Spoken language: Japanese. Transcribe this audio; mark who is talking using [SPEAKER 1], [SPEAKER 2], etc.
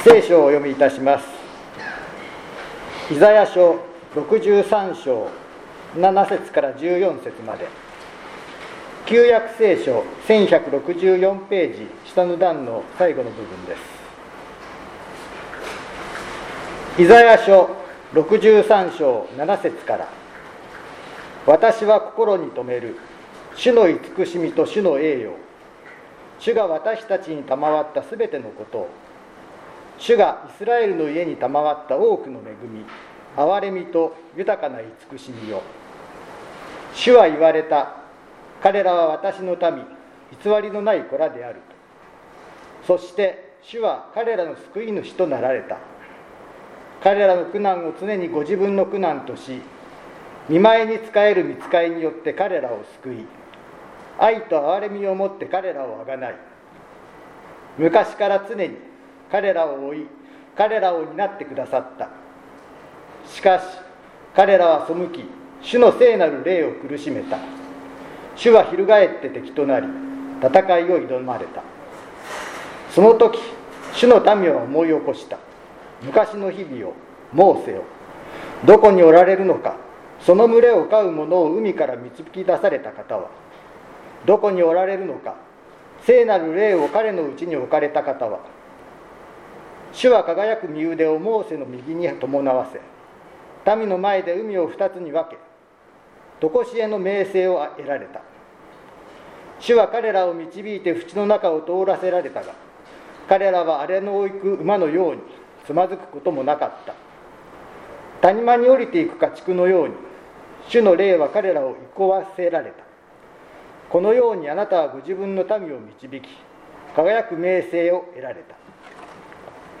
[SPEAKER 1] 聖書をお読みいたします。イザヤ書63章7節から14節まで。旧約聖書1164ページ下の段の最後の部分です。イザヤ書63章7節から、私は心に留める主の慈しみと主の栄誉、主が私たちに賜ったすべてのことを、主がイスラエルの家に賜った多くの恵み、憐れみと豊かな慈しみを。主は言われた。彼らは私の民、偽りのない子らであると。そして主は彼らの救い主となられた。彼らの苦難を常にご自分の苦難とし、見舞いに仕える御使いによって彼らを救い、愛と憐れみをもって彼らをあがない。昔から常に彼らを追い、彼らを担ってくださった。しかし彼らは背き、主の聖なる霊を苦しめた。主は翻って敵となり、戦いを挑まれた。その時主の民は思い起こした。昔の日々を、モーセよ、どこにおられるのか。その群れを飼う者を海から導き出された方はどこにおられるのか。聖なる霊を彼のうちに置かれた方は。主は輝く身腕をモーセの右に伴わせ、民の前で海を二つに分け、常しえの名声を得られた。主は彼らを導いて淵の中を通らせられたが、彼らは荒れの行く馬のようにつまずくこともなかった。谷間に降りていく家畜のように、主の霊は彼らを憩わせられた。このようにあなたはご自分の民を導き、輝く名声を得られた。